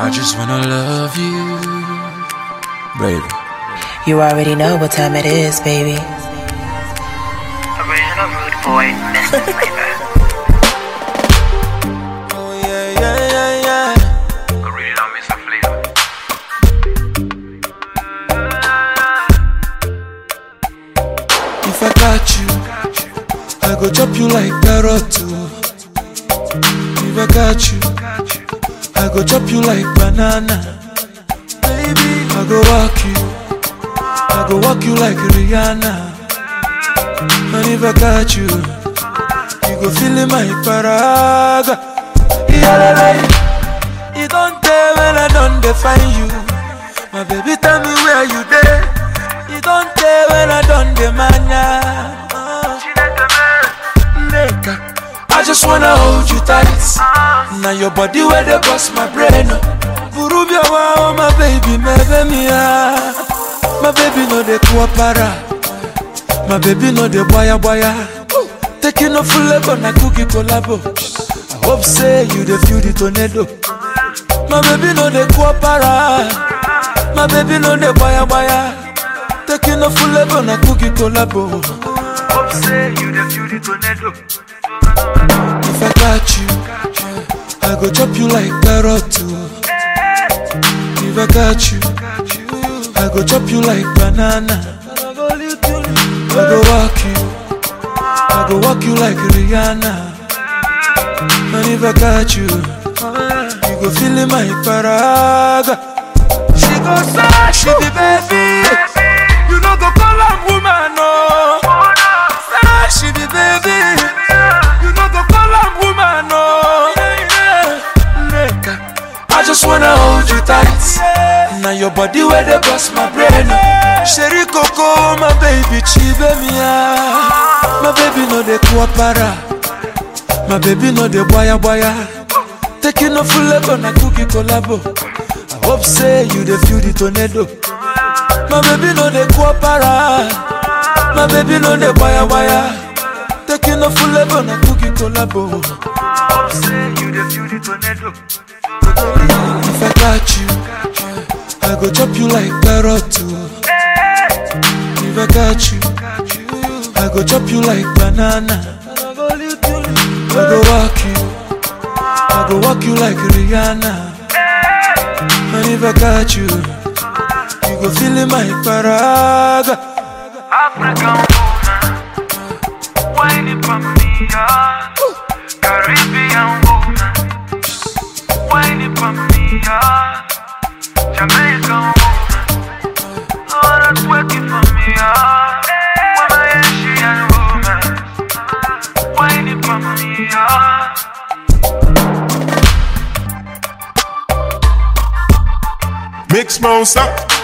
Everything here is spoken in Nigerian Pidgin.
I just wanna love you, baby. You already know what time it is, baby. Original rude boy, Mr. Flavor. Oh yeah, yeah, yeah, yeah. Original Mr. Flavor. If I got you, I go chop you like carrot too. If I got you, I go chop you like banana. Baby, I go walk you like Rihanna. And if I got you, you go feel in my paraga. You don't tell when I don't define you. My baby, tell me where you there. You don't tell when I don't demand ya. I just wanna hold you tight. Now your body where they bust my brain. Burubia wow, my baby, my baby no de kuapara. My baby no de boya boya. Taking off full level na cookie collabo. I hope say you the feel the tornado. My baby no de kuapara. My baby no de boya boya. Taking off full level na cookie collabo. Hope say you the feel the tornado. If I got you, I go chop you like carrot too. If I got you, I go chop you like banana. I go walk you like Rihanna. And if I got you, you go feel in my paraga. She go say she the baby. You know go call her woman, no. Say she the baby. You know go call her woman, no. I just wanna hold you tight. Now your body where they bust my brain. Sherry Coco, my baby, chibe mia. My baby no de kuapara. My baby no de boya boya. Taking off full level na cookie collabo. I hope say you the feel the tornado. My baby no de kuapara. My baby no de boya boya. Taking off full level na cookie collabo. Hope say you the feel the tornado. If I got you, I go chop you like carrot too. If I got you, I go chop you like banana. I go walk you like Rihanna. And if I got you, you go feel in my paraga. African woman, whining for me, Caribbean woman, whining for me, Jamaican woman, oh that's working for me, Asian woman, whining for me, Mix monster.